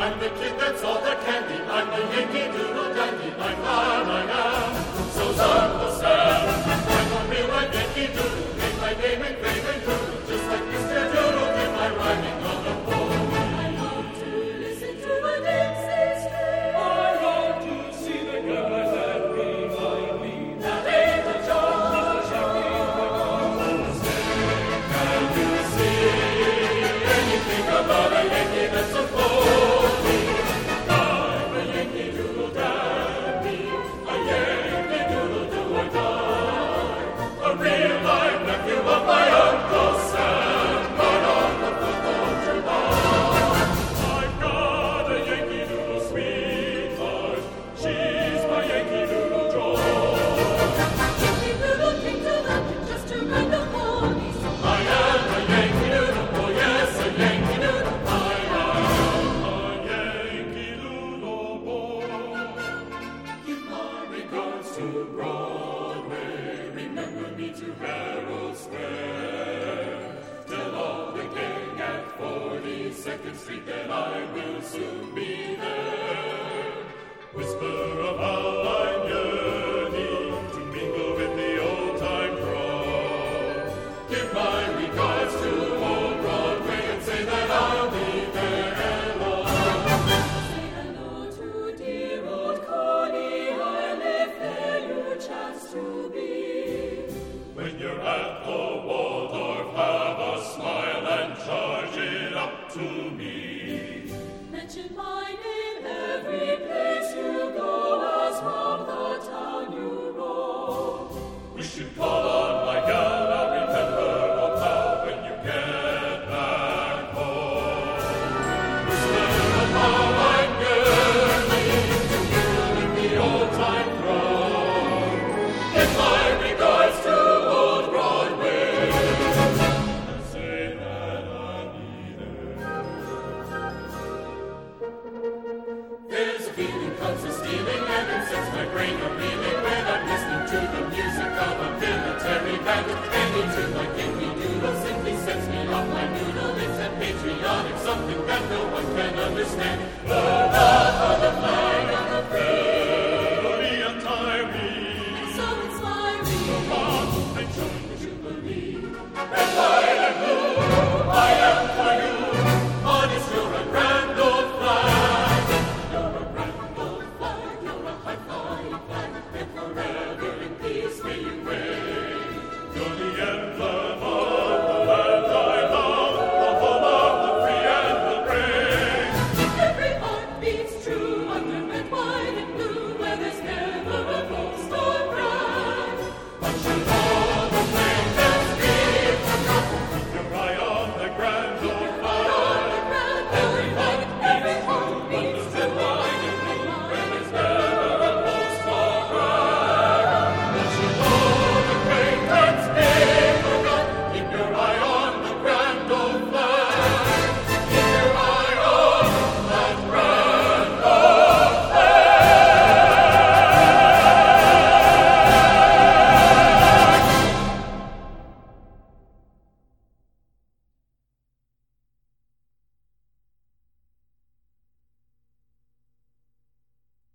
I'm the kid that's all the candy. I'm the Yankee Doodle Dandy. I'm glad I am. So's Uncle Sam. I'm a real life Yankee Doodle. Make my name engraved in doodle. Just like Mr. Doodle did my rhyming on the pole. I love to listen to a Dixie string. I love to see the girl I left behind me. That ain't a joke. Can you see anything about a Yankee that's a phony? I'm a Yankee Doodle Dandy. A Yankee Doodle do or die. A real life nephew of my Uncle Sam. Born on the 4th of July. I've got a Yankee Doodle sweetheart. She's my Yankee Doodle joy. Yankee Doodle came to London just to ride the ponies. I am a Yankee Doodle, oh yes, a Yankee Doodle. I am a Yankee Doodle boy. Give my regards to Broadway. Remember me to Herald Square. Tell all the gang at 42nd Street that I will soon be there. Whisper of how I'm yearning to mingle with the old-time crowd. Give my regards to old Broadway and say that I'll be there hello. Say hello to dear old Coney Island if there you chance to be. When you're at the Waldorf, have a smile and charge it up to me. Mention my name every place you go, as from the town you roam. We should call on my gal, now remember, oh pal, when you get back home. Whisper of how I'm yearning to mingle with the old-time crowd. Give my regards to old Broadway, and say that I'll be there. There's a feeling comes a stealing, and it sets my brain a-reeling when I'm listening to the music of a military band. Any tune like Yankee Doodle simply sets me off my noodle. It's that patriotic something that no one can understand.